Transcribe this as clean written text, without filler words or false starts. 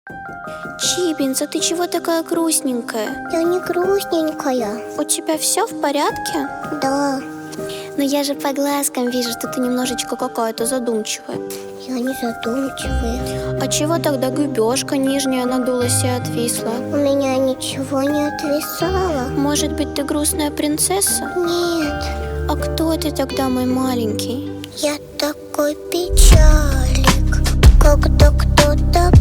Чибинс, а ты чего такая грустненькая? Я не грустненькая. У тебя все в порядке? Да, Но я же по глазкам вижу, что ты немножечко какая-то задумчивая. я не задумчивая. А чего тогда губежка нижняя надулась и отвисла? У меня ничего не отвисало. Может быть, ты грустная принцесса? Нет, А кто ты тогда, мой маленький? я такой печалик, когда кто-то